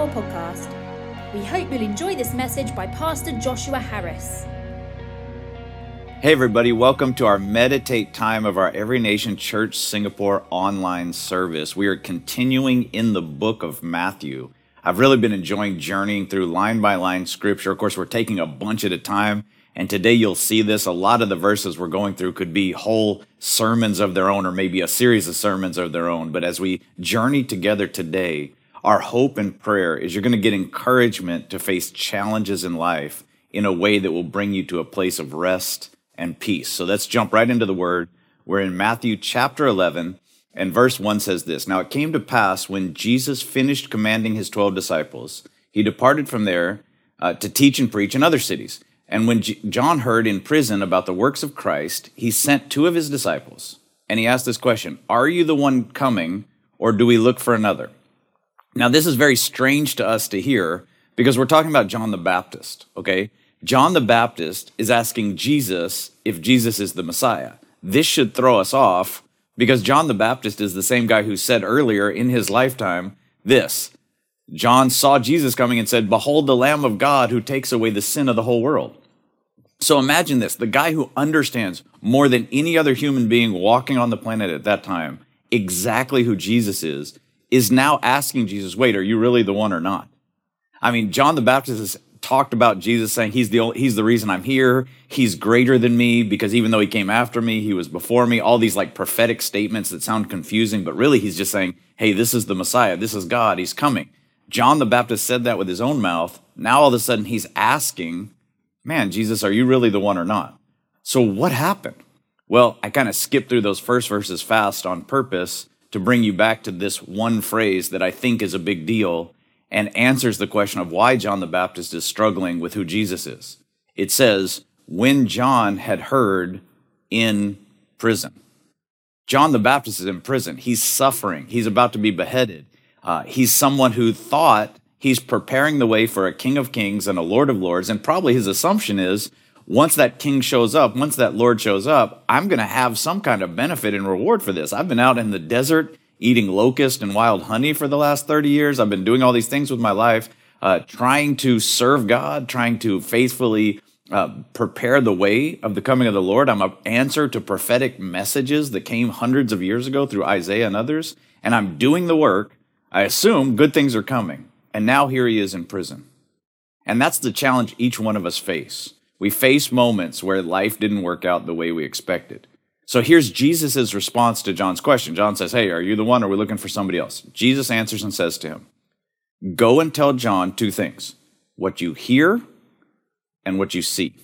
Singapore podcast. We hope you'll enjoy this message by Pastor Joshua Harris. Hey everybody, welcome to our Meditate time of our Every Nation Church Singapore online service. We are continuing in the book of Matthew. I've really been enjoying journeying through line by line scripture. Of course, we're taking a bunch at a time, and today you'll see this. A lot of the verses we're going through could be whole sermons of their own or maybe a series of sermons of their own. But as we journey together today, our hope and prayer is you're going to get encouragement to face challenges in life in a way that will bring you to a place of rest and peace. So let's jump right into the word. We're in Matthew chapter 11, and verse 1 says this. Now it came to pass when Jesus finished commanding his 12 disciples, he departed from there to teach and preach in other cities. And when John heard in prison about the works of Christ, he sent two of his disciples, and he asked this question, "Are you the one coming, or do we look for another?" Now, this is very strange to us to hear because we're talking about John the Baptist, okay? John the Baptist is asking Jesus if Jesus is the Messiah. This should throw us off because John the Baptist is the same guy who said earlier in his lifetime this. John saw Jesus coming and said, "Behold the Lamb of God who takes away the sin of the whole world." So imagine this, the guy who understands more than any other human being walking on the planet at that time exactly who Jesus is now asking Jesus, wait, are you really the one or not? I mean, John the Baptist has talked about Jesus saying he's the reason I'm here. He's greater than me because even though he came after me, he was before me. All these like prophetic statements that sound confusing, but really he's just saying, hey, this is the Messiah. This is God. He's coming. John the Baptist said that with his own mouth. Now all of a sudden he's asking, man, Jesus, are you really the one or not? So what happened? Well, I kind of skipped through those first verses fast on purpose to bring you back to this one phrase that I think is a big deal and answers the question of why John the Baptist is struggling with who Jesus is. It says, when John had heard in prison. John the Baptist is in prison. He's suffering. He's about to be beheaded. He's someone who thought he's preparing the way for a King of Kings and a Lord of Lords, and probably his assumption is, once that king shows up, once that Lord shows up, I'm going to have some kind of benefit and reward for this. I've been out in the desert eating locust and wild honey for the last 30 years. I've been doing all these things with my life, trying to serve God, trying to faithfully prepare the way of the coming of the Lord. I'm an answer to prophetic messages that came hundreds of years ago through Isaiah and others, and I'm doing the work. I assume good things are coming, and now here he is in prison. And that's the challenge each one of us face. We face moments where life didn't work out the way we expected. So here's Jesus' response to John's question. John says, hey, are you the one or are we looking for somebody else? Jesus answers and says to him, go and tell John two things, what you hear and what you see.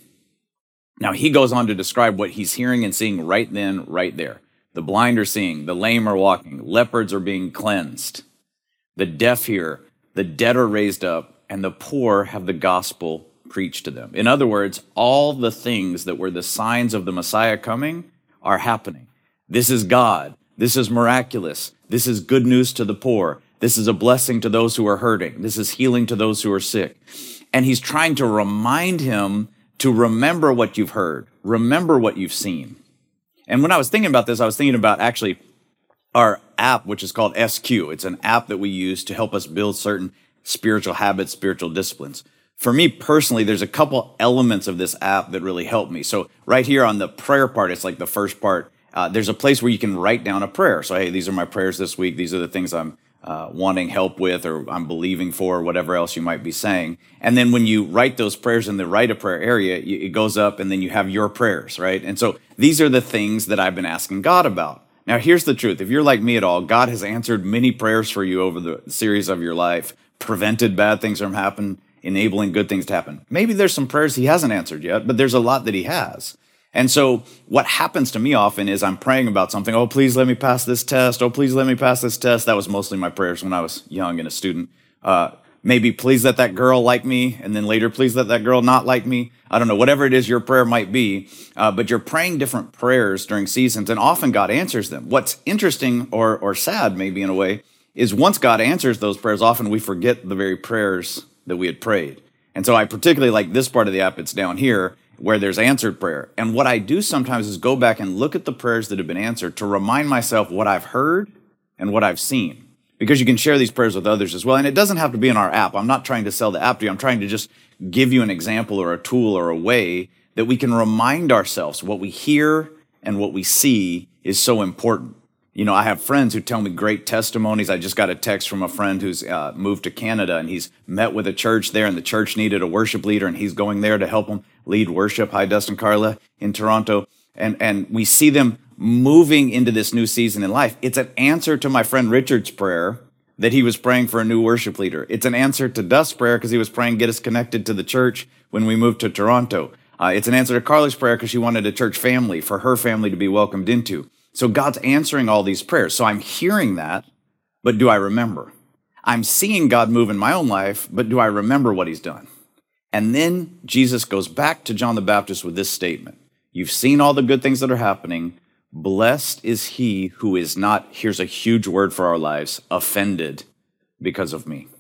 Now he goes on to describe what he's hearing and seeing right then, right there. The blind are seeing, the lame are walking, leopards are being cleansed, the deaf hear, the dead are raised up, and the poor have the gospel preached to them. In other words, all the things that were the signs of the Messiah coming are happening. This is God. This is miraculous. This is good news to the poor. This is a blessing to those who are hurting. This is healing to those who are sick. And he's trying to remind him to remember what you've heard, remember what you've seen. And when I was thinking about this, I was thinking about actually our app, which is called SQ. It's an app that we use to help us build certain spiritual habits, spiritual disciplines. For me personally, there's a couple elements of this app that really help me. So right here on the prayer part, it's like the first part, there's a place where you can write down a prayer. So, hey, these are my prayers this week. These are the things I'm wanting help with or I'm believing for, or whatever else you might be saying. And then when you write those prayers in the write a prayer area, it goes up and then you have your prayers, right? And so these are the things that I've been asking God about. Now, here's the truth. If you're like me at all, God has answered many prayers for you over the series of your life, prevented bad things from happening, enabling good things to happen. Maybe there's some prayers he hasn't answered yet, but there's a lot that he has. And so what happens to me often is I'm praying about something. Oh, please let me pass this test. Oh, please let me pass this test. That was mostly my prayers when I was young and a student. Maybe please let that girl like me. And then later, please let that girl not like me. I don't know, whatever it is your prayer might be. But you're praying different prayers during seasons and often God answers them. What's interesting or sad maybe in a way is once God answers those prayers, often we forget the very prayers that we had prayed. And so I particularly like this part of the app. It's down here where there's answered prayer. And what I do sometimes is go back and look at the prayers that have been answered to remind myself what I've heard and what I've seen. because you can share these prayers with others as well. And it doesn't have to be in our app. I'm not trying to sell the app to you. I'm trying to just give you an example or a tool or a way that we can remind ourselves what we hear and what we see is so important. You know, I have friends who tell me great testimonies. I just got a text from a friend who's moved to Canada, and he's met with a church there, and the church needed a worship leader, and he's going there to help them lead worship. Hi, Dustin Carla in Toronto. And we see them moving into this new season in life. It's an answer to my friend Richard's prayer that he was praying for a new worship leader. It's an answer to Dust's prayer because he was praying, get us connected to the church when we moved to Toronto. It's an answer to Carly's prayer because she wanted a church family for her family to be welcomed into. So God's answering all these prayers. So I'm hearing that, but do I remember? I'm seeing God move in my own life, but do I remember what he's done? And then Jesus goes back to John the Baptist with this statement. You've seen all the good things that are happening. Blessed is he who is not, here's a huge word for our lives, offended because of me.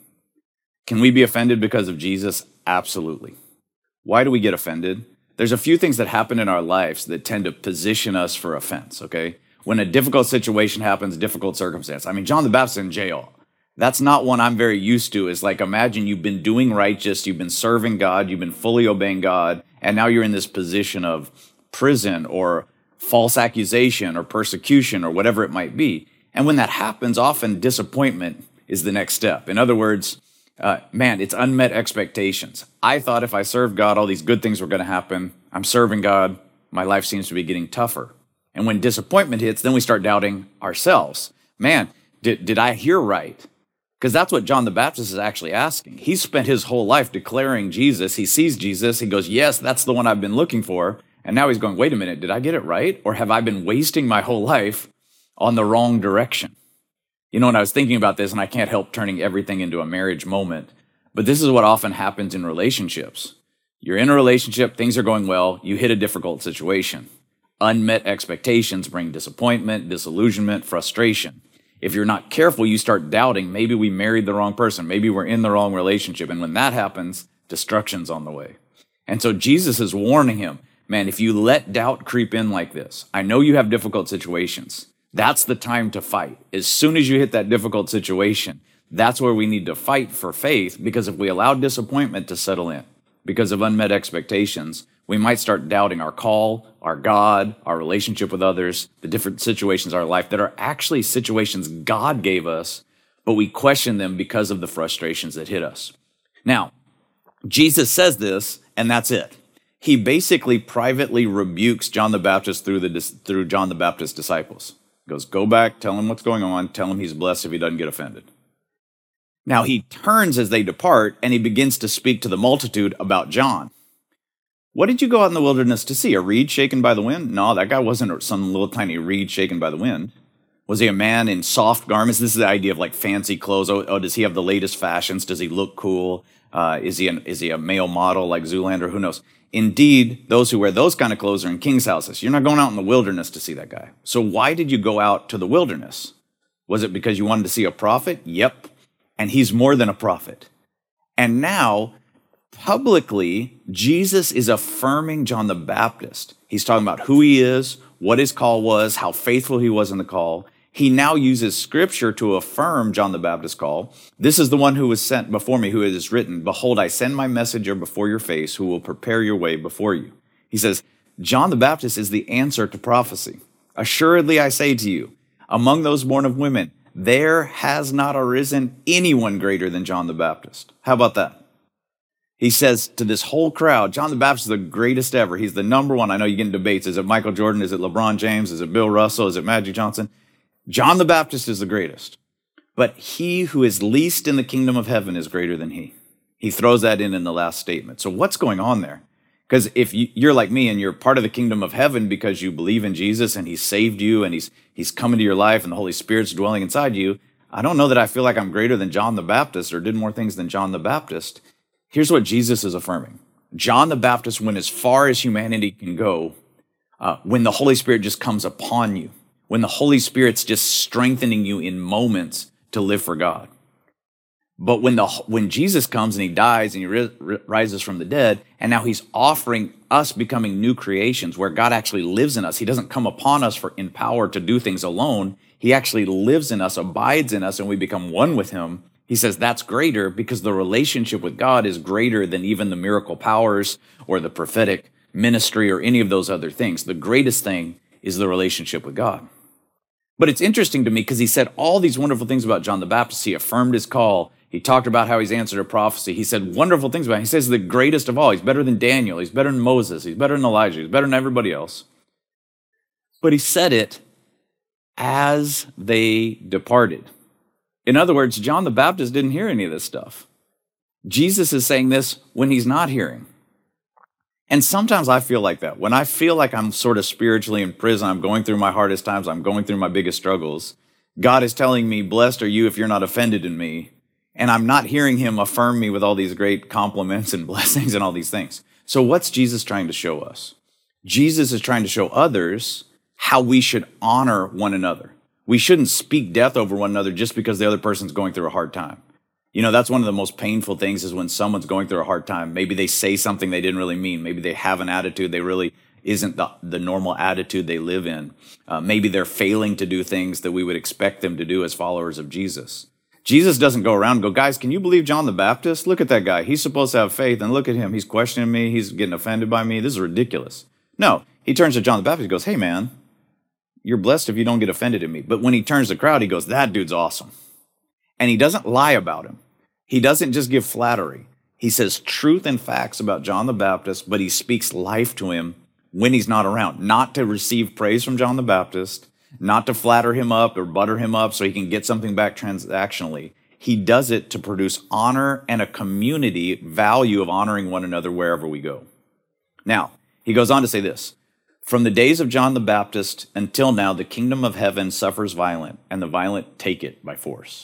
Can we be offended because of Jesus? Absolutely. Why do we get offended? There's a few things that happen in our lives that tend to position us for offense, okay? When a difficult situation happens, difficult circumstance. I mean, John the Baptist in jail. That's not one I'm very used to. Is like, imagine you've been doing righteous, you've been serving God, you've been fully obeying God, and now you're in this position of prison or false accusation or persecution or whatever it might be. And when that happens, often disappointment is the next step. In other words, it's unmet expectations. I thought if I served God, all these good things were going to happen. I'm serving God. My life seems to be getting tougher. And when disappointment hits, then we start doubting ourselves. Man, did I hear right? Because that's what John the Baptist is actually asking. He spent his whole life declaring Jesus. He sees Jesus. He goes, yes, that's the one I've been looking for. And now he's going, wait a minute, did I get it right? Or have I been wasting my whole life on the wrong direction? You know, when I was thinking about this, and I can't help turning everything into a marriage moment, but this is what often happens in relationships. You're in a relationship, things are going well, you hit a difficult situation. Unmet expectations bring disappointment, disillusionment, frustration. If you're not careful, you start doubting, maybe we married the wrong person, maybe we're in the wrong relationship, and when that happens, destruction's on the way. And so Jesus is warning him, man, if you let doubt creep in like this, I know you have difficult situations. That's the time to fight. As soon as you hit that difficult situation, that's where we need to fight for faith, because if we allow disappointment to settle in because of unmet expectations, we might start doubting our call, our God, our relationship with others, the different situations in our life that are actually situations God gave us, but we question them because of the frustrations that hit us. Now, Jesus says this, and that's it. He basically privately rebukes John the Baptist through John the Baptist's disciples. He goes, go back, tell him what's going on, tell him he's blessed if he doesn't get offended. Now he turns as they depart, and he begins to speak to the multitude about John. What did you go out in the wilderness to see? A reed shaken by the wind? No, that guy wasn't some little tiny reed shaken by the wind. Was he a man in soft garments? This is the idea of like fancy clothes. Oh, does he have the latest fashions? Does he look cool? Is he a male model like Zoolander? Who knows? Indeed, those who wear those kind of clothes are in king's houses. You're not going out in the wilderness to see that guy. So why did you go out to the wilderness? Was it because you wanted to see a prophet? Yep. And he's more than a prophet. And now, publicly, Jesus is affirming John the Baptist. He's talking about who he is, what his call was, how faithful he was in the call. He now uses scripture to affirm John the Baptist's call. This is the one who was sent before me, who it is written, behold, I send my messenger before your face, who will prepare your way before you. He says, John the Baptist is the answer to prophecy. Assuredly, I say to you, among those born of women, there has not arisen anyone greater than John the Baptist. How about that? He says to this whole crowd, John the Baptist is the greatest ever. He's the number one. I know you get in debates. Is it Michael Jordan? Is it LeBron James? Is it Bill Russell? Is it Magic Johnson? John the Baptist is the greatest. But he who is least in the kingdom of heaven is greater than he. He throws that in the last statement. So what's going on there? Because if you're like me and you're part of the kingdom of heaven because you believe in Jesus and he's saved you and he's come into your life and the Holy Spirit's dwelling inside you, I don't know that I feel like I'm greater than John the Baptist or did more things than John the Baptist. Here's what Jesus is affirming. John the Baptist went as far as humanity can go when the Holy Spirit just comes upon you, when the Holy Spirit's just strengthening you in moments to live for God. But when Jesus comes and he dies and he rises from the dead, and now he's offering us becoming new creations where God actually lives in us. He doesn't come upon us in power to do things alone. he actually lives in us, abides in us, and we become one with him. He says that's greater because the relationship with God is greater than even the miracle powers or the prophetic ministry or any of those other things. The greatest thing is the relationship with God. But it's interesting to me because he said all these wonderful things about John the Baptist. He affirmed his call. He talked about how he's answered a prophecy. He said wonderful things about him. He says the greatest of all. He's better than Daniel. He's better than Moses. He's better than Elijah. He's better than everybody else. But he said it as they departed. In other words, John the Baptist didn't hear any of this stuff. Jesus is saying this when he's not hearing. And sometimes I feel like that. When I feel like I'm sort of spiritually in prison, I'm going through my hardest times, I'm going through my biggest struggles, God is telling me, blessed are you if you're not offended in me. And I'm not hearing him affirm me with all these great compliments and blessings and all these things. So what's Jesus trying to show us? Jesus is trying to show others how we should honor one another. We shouldn't speak death over one another just because the other person's going through a hard time. You know, that's one of the most painful things is when someone's going through a hard time. Maybe they say something they didn't really mean. Maybe they have an attitude they really isn't the normal attitude they live in. Maybe they're failing to do things that we would expect them to do as followers of Jesus. Jesus doesn't go around and go, guys, can you believe John the Baptist? Look at that guy. He's supposed to have faith, and look at him. He's questioning me. He's getting offended by me. This is ridiculous. No, he turns to John the Baptist and goes, hey, man, you're blessed if you don't get offended at me. But when he turns to the crowd, he goes, that dude's awesome. And he doesn't lie about him. He doesn't just give flattery. He says truth and facts about John the Baptist, but he speaks life to him when he's not around. Not to receive praise from John the Baptist, not to flatter him up or butter him up so he can get something back transactionally. He does it to produce honor and a community value of honoring one another wherever we go. Now, he goes on to say this. From the days of John the Baptist until now, the kingdom of heaven suffers violent, and the violent take it by force.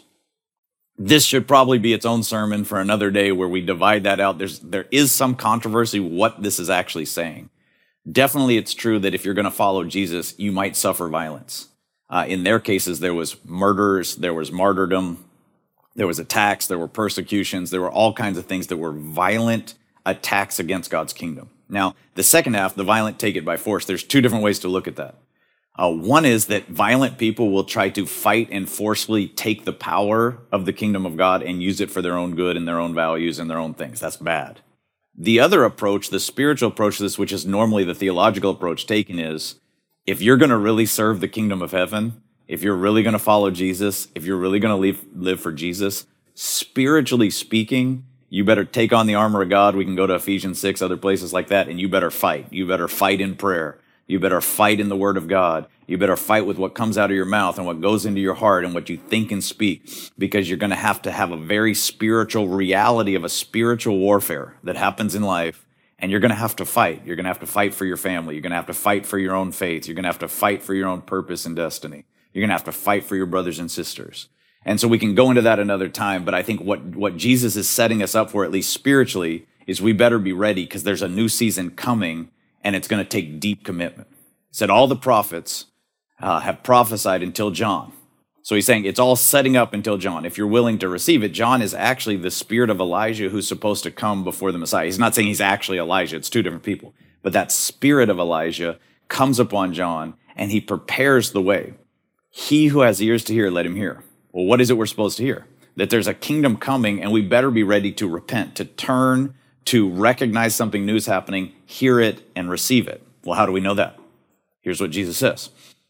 This should probably be its own sermon for another day where we divide that out. There is some controversy what this is actually saying. Definitely it's true that if you're going to follow Jesus, you might suffer violence. In their cases, there was murders, there was martyrdom, there was attacks, there were persecutions, there were all kinds of things that were violent attacks against God's kingdom. Now, the second half, the violent take it by force, there's two different ways to look at that. One is that violent people will try to fight and forcefully take the power of the kingdom of God and use it for their own good and their own values and their own things. That's bad. The other approach, the spiritual approach to this, which is normally the theological approach taken, is if you're going to really serve the kingdom of heaven, if you're really going to follow Jesus, if you're really going to live for Jesus, spiritually speaking, you better take on the armor of God. We can go to Ephesians 6, other places like that, and you better fight. You better fight in prayer. You better fight in the word of God. You better fight with what comes out of your mouth and what goes into your heart and what you think and speak, because you're going to have a very spiritual reality of a spiritual warfare that happens in life, and you're going to have to fight. You're going to have to fight for your family. You're going to have to fight for your own faith. You're going to have to fight for your own purpose and destiny. You're going to have to fight for your brothers and sisters. And so we can go into that another time, but I think what Jesus is setting us up for, at least spiritually, is we better be ready because there's a new season coming, and it's going to take deep commitment. He said all the prophets have prophesied until John. So he's saying it's all setting up until John. If you're willing to receive it, John is actually the spirit of Elijah who's supposed to come before the Messiah. He's not saying he's actually Elijah. It's two different people. But that spirit of Elijah comes upon John, and he prepares the way. He who has ears to hear, let him hear. Well, what is it we're supposed to hear? That there's a kingdom coming, and we better be ready to repent, to turn, to recognize something new is happening, hear it, and receive it. Well, how do we know that? Here's what Jesus says.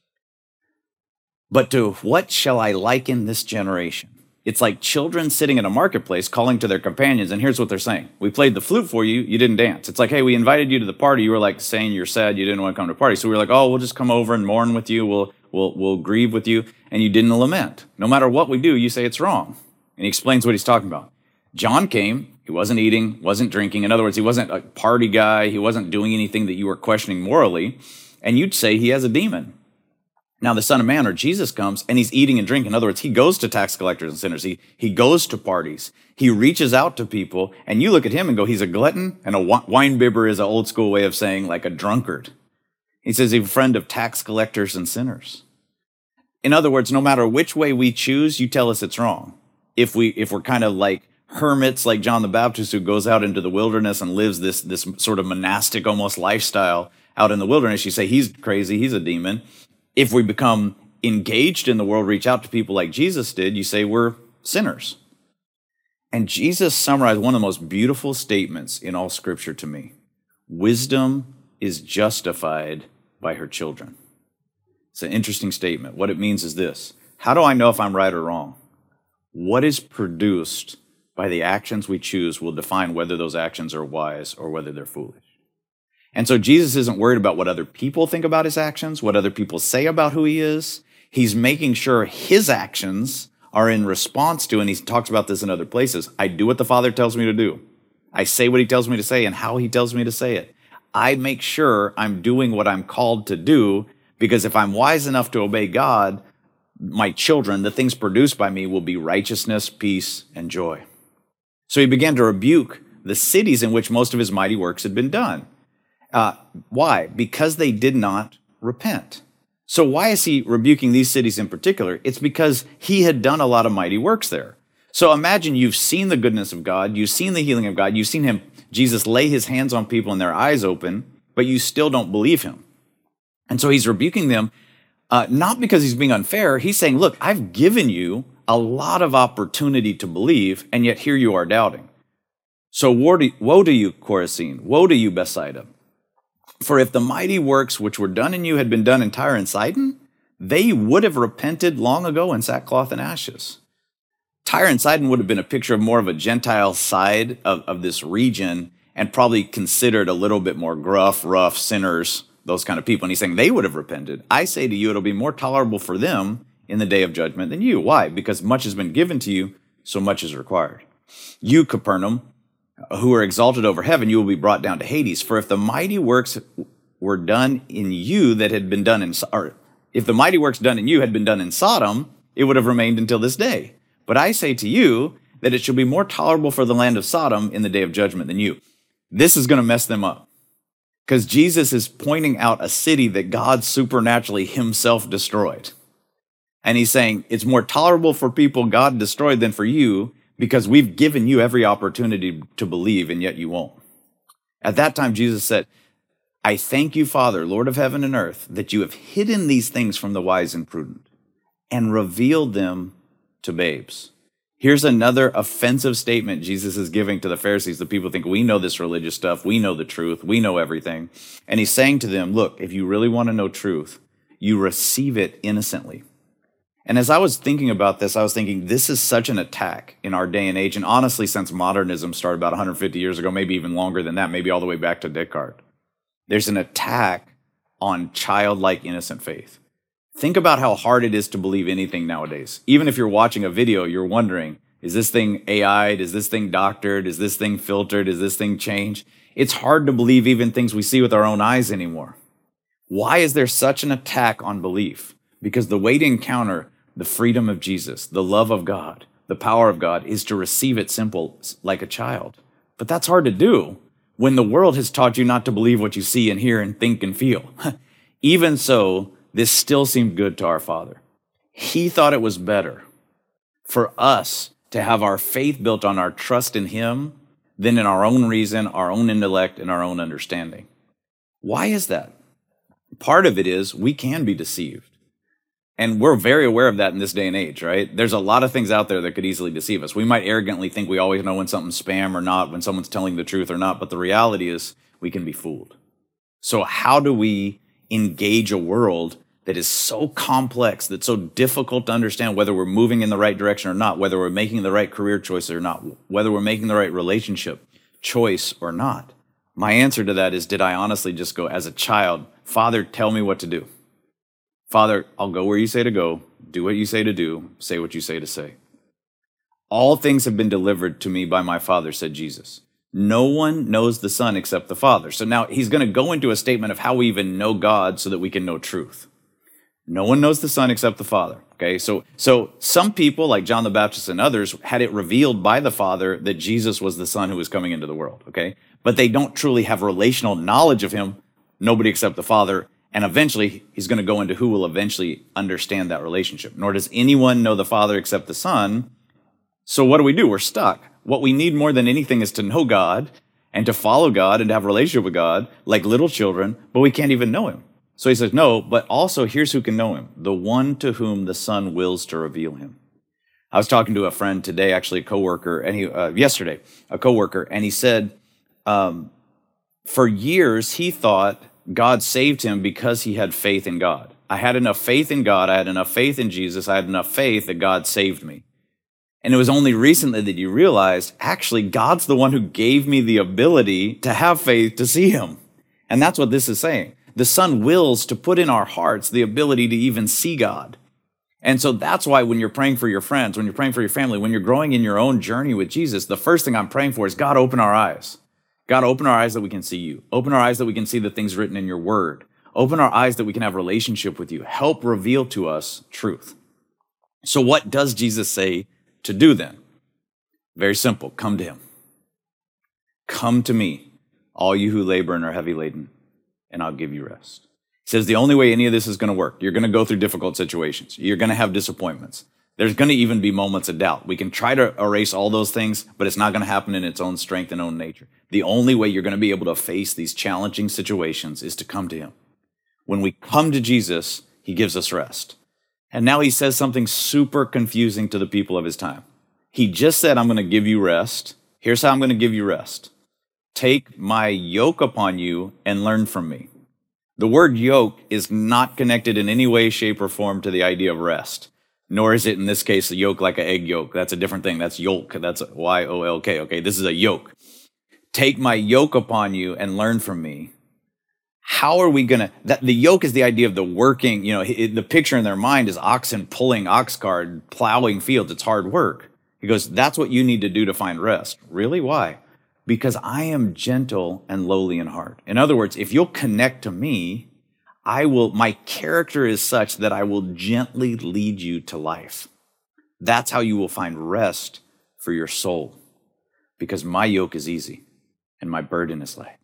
But to what shall I liken this generation? It's like children sitting in a marketplace calling to their companions, and here's what they're saying. We played the flute for you, you didn't dance. It's like, hey, we invited you to the party. You were like saying you're sad, you didn't want to come to the party. So we were like, oh, we'll just come over and mourn with you. We'll grieve with you. And you didn't lament. No matter what we do, you say it's wrong. And he explains what he's talking about. John came, he wasn't eating, wasn't drinking. In other words, he wasn't a party guy. He wasn't doing anything that you were questioning morally. And you'd say he has a demon. Now the Son of Man, or Jesus, comes and he's eating and drinking. In other words, he goes to tax collectors and sinners. He goes to parties. He reaches out to people, and you look at him and go, he's a glutton, and a wine bibber is an old school way of saying like a drunkard. He says he's a friend of tax collectors and sinners. In other words, no matter which way we choose, you tell us it's wrong. If we're kind of like hermits like John the Baptist, who goes out into the wilderness and lives this sort of monastic almost lifestyle out in the wilderness, you say he's crazy, he's a demon. If we become engaged in the world, reach out to people like Jesus did, you say we're sinners. And Jesus summarized one of the most beautiful statements in all Scripture to me. Wisdom is justified by her children. It's an interesting statement. What it means is this. How do I know if I'm right or wrong? What is produced by the actions we choose will define whether those actions are wise or whether they're foolish. And so Jesus isn't worried about what other people think about his actions, what other people say about who he is. He's making sure his actions are in response to, and he talks about this in other places, I do what the Father tells me to do. I say what he tells me to say and how he tells me to say it. I make sure I'm doing what I'm called to do, because if I'm wise enough to obey God, my children, the things produced by me will be righteousness, peace, and joy. So he began to rebuke the cities in which most of his mighty works had been done. Why? Because they did not repent. So why is he rebuking these cities in particular? It's because he had done a lot of mighty works there. So imagine you've seen the goodness of God, you've seen the healing of God, you've seen Jesus lay his hands on people and their eyes open, but you still don't believe him. And so he's rebuking them, not because he's being unfair. He's saying, look, I've given you a lot of opportunity to believe, and yet here you are doubting. So woe to you, Chorazin, woe to you, Bethsaida. For if the mighty works which were done in you had been done in Tyre and Sidon, they would have repented long ago in sackcloth and ashes. Tyre and Sidon would have been a picture of more of a Gentile side of this region, and probably considered a little bit more gruff, rough, sinners, those kind of people. And he's saying they would have repented. I say to you, it'll be more tolerable for them in the day of judgment than you. Why? Because much has been given to you, so much is required. You, Capernaum, who are exalted over heaven, you will be brought down to Hades. For if the mighty works were done in you that had been done in, or if the mighty works done in you had been done in Sodom, it would have remained until this day. But I say to you that it shall be more tolerable for the land of Sodom in the day of judgment than you. This is going to mess them up, because Jesus is pointing out a city that God supernaturally himself destroyed. And he's saying it's more tolerable for people God destroyed than for you, because we've given you every opportunity to believe, and yet you won't. At that time, Jesus said, I thank you, Father, Lord of heaven and earth, that you have hidden these things from the wise and prudent and revealed them to babes. Here's another offensive statement Jesus is giving to the Pharisees. The people think, we know this religious stuff. We know the truth. We know everything. And he's saying to them, look, if you really want to know truth, you receive it innocently. And as I was thinking about this, I was thinking this is such an attack in our day and age. And honestly, since modernism started about 150 years ago, maybe even longer than that, maybe all the way back to Descartes, there's an attack on childlike innocent faith. Think about how hard it is to believe anything nowadays. Even if you're watching a video, you're wondering, is this thing AI'd? Is this thing doctored? Is this thing filtered? Is this thing changed? It's hard to believe even things we see with our own eyes anymore. Why is there such an attack on belief? Because the way to encounter the freedom of Jesus, the love of God, the power of God, is to receive it simple like a child. But that's hard to do when the world has taught you not to believe what you see and hear and think and feel. Even so, this still seemed good to our Father. He thought it was better for us to have our faith built on our trust in him than in our own reason, our own intellect, and our own understanding. Why is that? Part of it is we can be deceived. And we're very aware of that in this day and age, right? There's a lot of things out there that could easily deceive us. We might arrogantly think we always know when something's spam or not, when someone's telling the truth or not, but the reality is we can be fooled. So how do we engage a world that is so complex, that's so difficult to understand whether we're moving in the right direction or not, whether we're making the right career choice or not, whether we're making the right relationship choice or not? My answer to that is, did I honestly just go as a child, Father, tell me what to do? Father, I'll go where you say to go, do what you say to do, say what you say to say. All things have been delivered to me by my Father, said Jesus. No one knows the Son except the Father. So now he's going to go into a statement of how we even know God so that we can know truth. No one knows the Son except the Father. Okay, so some people, like John the Baptist and others, had it revealed by the Father that Jesus was the Son who was coming into the world. Okay, but they don't truly have relational knowledge of him, nobody except the Father. And eventually, he's going to go into who will eventually understand that relationship. Nor does anyone know the Father except the Son. So what do? We're stuck. What we need more than anything is to know God and to follow God and to have a relationship with God like little children, but we can't even know him. So he says, no, but also here's who can know him, the one to whom the Son wills to reveal him. I was talking to a friend today, actually a coworker, and yesterday, a coworker, and he said, for years he thought God saved him because he had faith in God. I had enough faith in God, I had enough faith in Jesus, I had enough faith that God saved me. And it was only recently that you realized, actually, God's the one who gave me the ability to have faith to see him. And that's what this is saying. The Son wills to put in our hearts the ability to even see God. And so that's why when you're praying for your friends, when you're praying for your family, when you're growing in your own journey with Jesus, the first thing I'm praying for is, God, open our eyes. God, open our eyes that we can see you. Open our eyes that we can see the things written in your word. Open our eyes that we can have a relationship with you. Help reveal to us truth. So what does Jesus say to do then? Very simple. Come to him. Come to me, all you who labor and are heavy laden, and I'll give you rest. He says the only way any of this is going to work, you're going to go through difficult situations. You're going to have disappointments. There's going to even be moments of doubt. We can try to erase all those things, but it's not going to happen in its own strength and own nature. The only way you're going to be able to face these challenging situations is to come to him. When we come to Jesus, he gives us rest. And now he says something super confusing to the people of his time. He just said, I'm going to give you rest. Here's how I'm going to give you rest. Take my yoke upon you and learn from me. The word yoke is not connected in any way, shape, or form to the idea of rest. Nor is it, in this case, a yoke like an egg yolk. That's a different thing. That's yolk. That's Y-O-L-K. Okay, this is a yoke. Take my yoke upon you and learn from me. How are we going to, the yoke is the idea of the working, the picture in their mind is oxen pulling ox cart, plowing fields. It's hard work. He goes, that's what you need to do to find rest. Really? Why? Because I am gentle and lowly in heart. In other words, if you'll connect to me, my character is such that I will gently lead you to life. That's how you will find rest for your soul. Because my yoke is easy and my burden is light.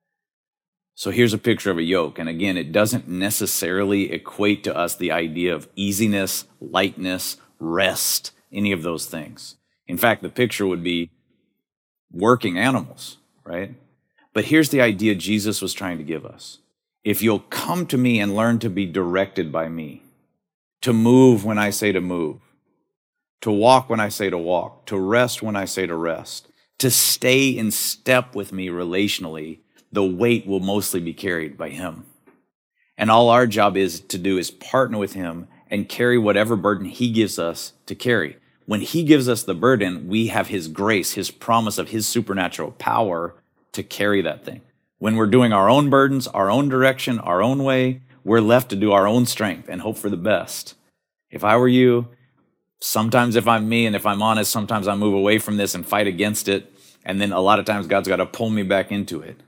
So here's a picture of a yoke. And again, it doesn't necessarily equate to us the idea of easiness, lightness, rest, any of those things. In fact, the picture would be working animals, right? But here's the idea Jesus was trying to give us. If you'll come to me and learn to be directed by me, to move when I say to move, to walk when I say to walk, to rest when I say to rest, to stay in step with me relationally, the weight will mostly be carried by him. And all our job is to do is partner with him and carry whatever burden he gives us to carry. When he gives us the burden, we have his grace, his promise of his supernatural power to carry that thing. When we're doing our own burdens, our own direction, our own way, we're left to do our own strength and hope for the best. If I were you, sometimes if I'm me and if I'm honest, sometimes I move away from this and fight against it. And then a lot of times God's got to pull me back into it.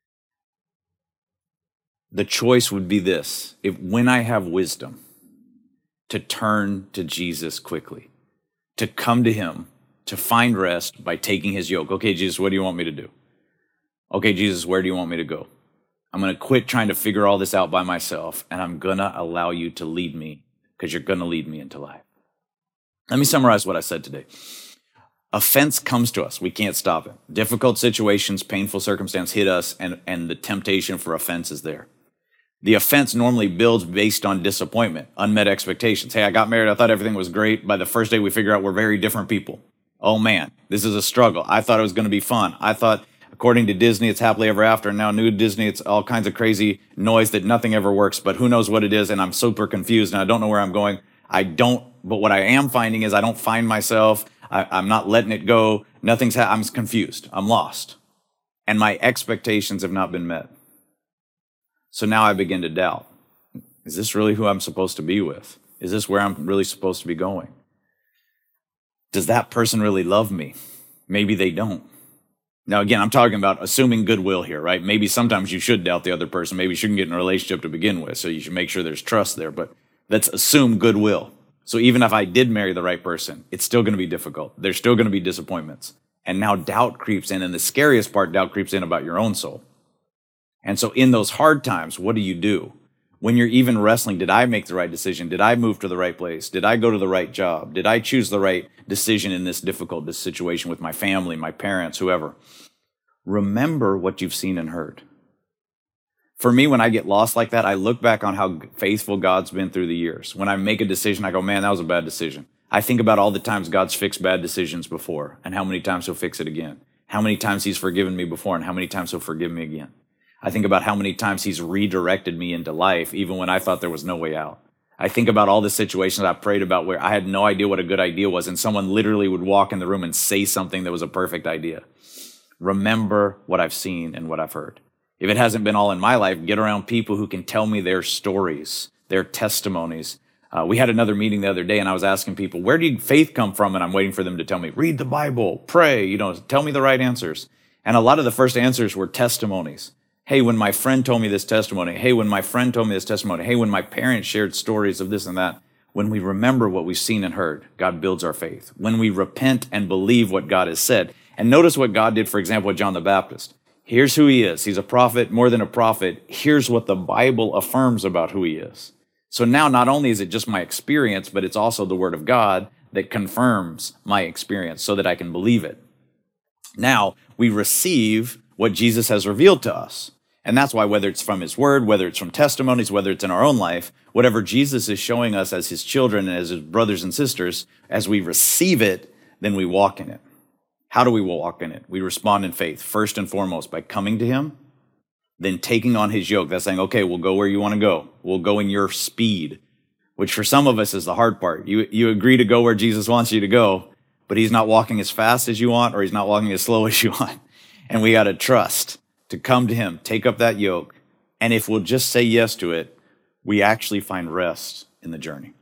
The choice would be this: when I have wisdom, to turn to Jesus quickly, to come to him, to find rest by taking his yoke. Okay, Jesus, what do you want me to do? Okay, Jesus, where do you want me to go? I'm going to quit trying to figure all this out by myself, and I'm going to allow you to lead me, because you're going to lead me into life. Let me summarize what I said today. Offense comes to us. We can't stop it. Difficult situations, painful circumstance hit us, and the temptation for offense is there. The offense normally builds based on disappointment, unmet expectations. Hey, I got married. I thought everything was great. By the first day, we figure out we're very different people. Oh, man, this is a struggle. I thought it was going to be fun. I thought, according to Disney, it's happily ever after. And now new Disney, it's all kinds of crazy noise that nothing ever works. But who knows what it is, and I'm super confused, and I don't know where I'm going. But what I am finding is I don't find myself. I'm not letting it go. I'm confused. I'm lost. And my expectations have not been met. So now I begin to doubt. Is this really who I'm supposed to be with? Is this where I'm really supposed to be going? Does that person really love me? Maybe they don't. Now, again, I'm talking about assuming goodwill here, right? Maybe sometimes you should doubt the other person. Maybe you shouldn't get in a relationship to begin with. So you should make sure there's trust there. But let's assume goodwill. So even if I did marry the right person, it's still going to be difficult. There's still going to be disappointments. And now doubt creeps in. And the scariest part, doubt creeps in about your own soul. And so in those hard times, what do? When you're even wrestling, did I make the right decision? Did I move to the right place? Did I go to the right job? Did I choose the right decision in this difficult situation with my family, my parents, whoever? Remember what you've seen and heard. For me, when I get lost like that, I look back on how faithful God's been through the years. When I make a decision, I go, man, that was a bad decision. I think about all the times God's fixed bad decisions before and how many times he'll fix it again. How many times he's forgiven me before and how many times he'll forgive me again. I think about how many times he's redirected me into life, even when I thought there was no way out. I think about all the situations I prayed about where I had no idea what a good idea was, and someone literally would walk in the room and say something that was a perfect idea. Remember what I've seen and what I've heard. If it hasn't been all in my life, get around people who can tell me their stories, their testimonies. We had another meeting the other day, and I was asking people, where did faith come from? And I'm waiting for them to tell me, read the Bible, pray, tell me the right answers. And a lot of the first answers were testimonies. Hey, when my friend told me this testimony. Hey, when my friend told me this testimony. Hey, when my parents shared stories of this and that. When we remember what we've seen and heard, God builds our faith. When we repent and believe what God has said. And notice what God did, for example, with John the Baptist. Here's who he is. He's a prophet, more than a prophet. Here's what the Bible affirms about who he is. So now not only is it just my experience, but it's also the word of God that confirms my experience so that I can believe it. Now we receive what Jesus has revealed to us. And that's why whether it's from his word, whether it's from testimonies, whether it's in our own life, whatever Jesus is showing us as his children and as his brothers and sisters, as we receive it, then we walk in it. How do we walk in it? We respond in faith, first and foremost, by coming to him, then taking on his yoke. That's saying, okay, we'll go where you want to go. We'll go in your speed, which for some of us is the hard part. You agree to go where Jesus wants you to go, but he's not walking as fast as you want, or he's not walking as slow as you want. And we got to trust to come to him, take up that yoke. And if we'll just say yes to it, we actually find rest in the journey.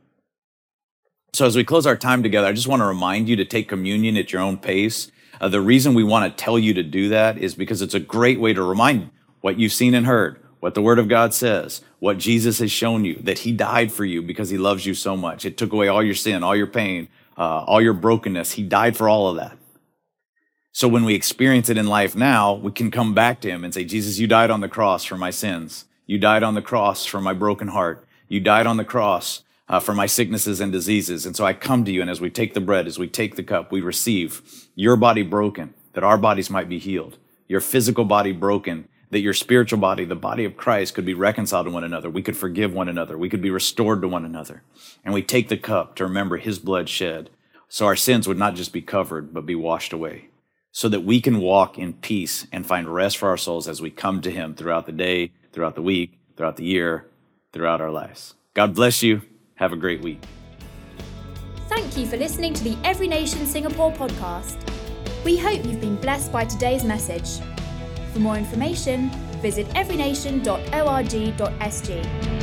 So as we close our time together, I just want to remind you to take communion at your own pace. The reason we want to tell you to do that is because it's a great way to remind what you've seen and heard, what the Word of God says, what Jesus has shown you, that he died for you because he loves you so much. It took away all your sin, all your pain, all your brokenness. He died for all of that. So when we experience it in life now, we can come back to him and say, Jesus, you died on the cross for my sins. You died on the cross for my broken heart. You died on the cross for my sicknesses and diseases. And so I come to you, and as we take the bread, as we take the cup, we receive your body broken, that our bodies might be healed. Your physical body broken, that your spiritual body, the body of Christ, could be reconciled to one another. We could forgive one another. We could be restored to one another. And we take the cup to remember his blood shed, so our sins would not just be covered, but be washed away, so that we can walk in peace and find rest for our souls as we come to him throughout the day, throughout the week, throughout the year, throughout our lives. God bless you. Have a great week. Thank you for listening to the Every Nation Singapore podcast. We hope you've been blessed by today's message. For more information, visit everynation.org.sg.